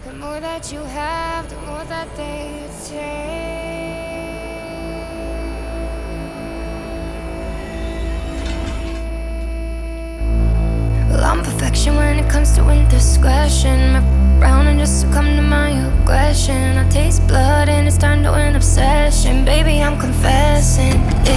The more that you have, the more that they take. Well, I'm perfection when it comes to indiscretion. Round and just succumb to my aggression. I taste blood and it's turned to an obsession. Baby, I'm confessing,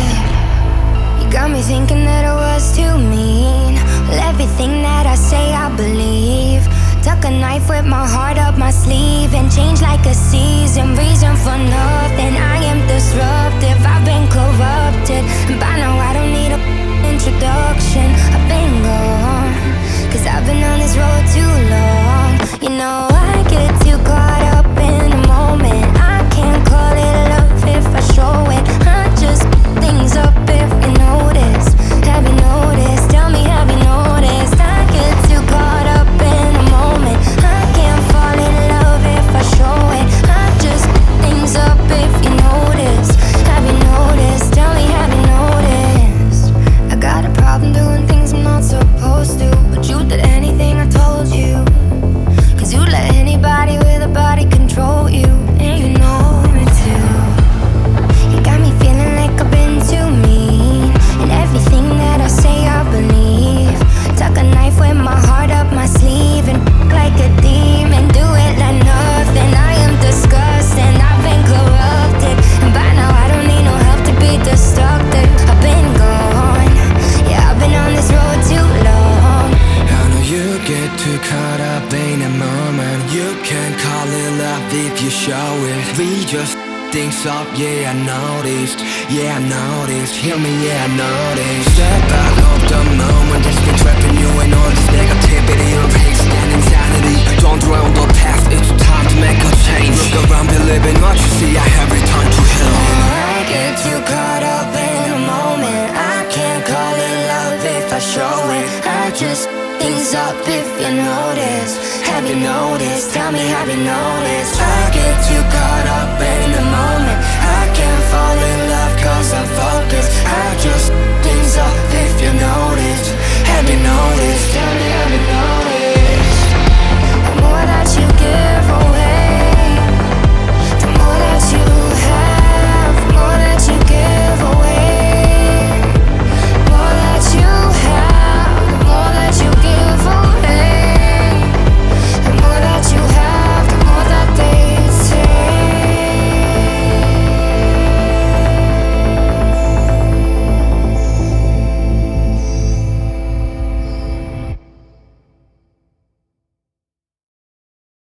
yeah. You got me thinking that I was too mean. Well, everything that I say I believe. Tuck a knife with my heart up my sleeve and change like a season. Reason for nothing, I am disruptive. I've been corrupted, and by now I don't need a introduction. I've been gone, cause I've been on this road too long. You know I get too caught up in the moment. I can't call it love if I show it. I just things up if you notice. Have you noticed? Tell me, have you noticed? I get too caught up in the moment. I can't fall in love if I show it. I just things up if you notice. Have you noticed? Tell me, have you noticed? I got a problem doing things I'm not supposed to, but you did anything I told you. Cause you let anybody with a body control you, and you know me too. You got me feeling like I've been too mean, and everything that I say I believe. Tuck a knife with my heart up my sleeve and like a demon, do it like nothing. I am disgusting, I've been corrupted, and by now I don't need no help to be destructive. I've been gone, yeah, I've been on this road too long. I know you get too caught up in a moment. You can't call it love if you show it. We just things up, yeah, I noticed. Yeah, I noticed. Hear me, yeah, I noticed. Step back of the moment. It's been trapping you in all this negativity of hate and insanity. Don't dwell on the past, it's time to make a change. Look around, believe in what you see. I have returned to hell. I get too caught up in the moment. I can't call it love if I show it. I just things up if you notice. Have you noticed? Tell me, have you noticed? I get too caught up in the moment. I can't fall in love cause I'm focused. I just things up if you notice. Have you noticed? Tell me, have you noticed?